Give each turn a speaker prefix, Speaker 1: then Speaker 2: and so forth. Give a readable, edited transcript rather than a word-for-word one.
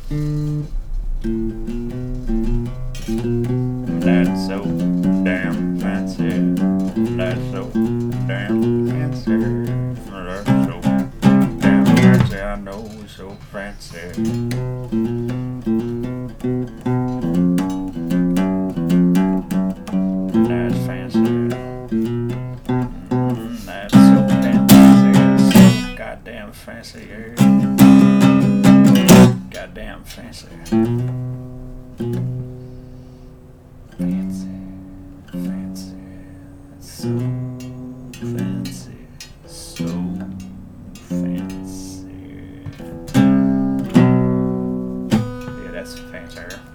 Speaker 1: That's so damn fancy. That's so damn fancy. That's so damn fancy. I know it's so fancy. That's fancy. That's so damn fancy. So goddamn fancy. Goddamn fancy. Fancy. Fancy. So fancy. So fancy. Yeah, that's fancier.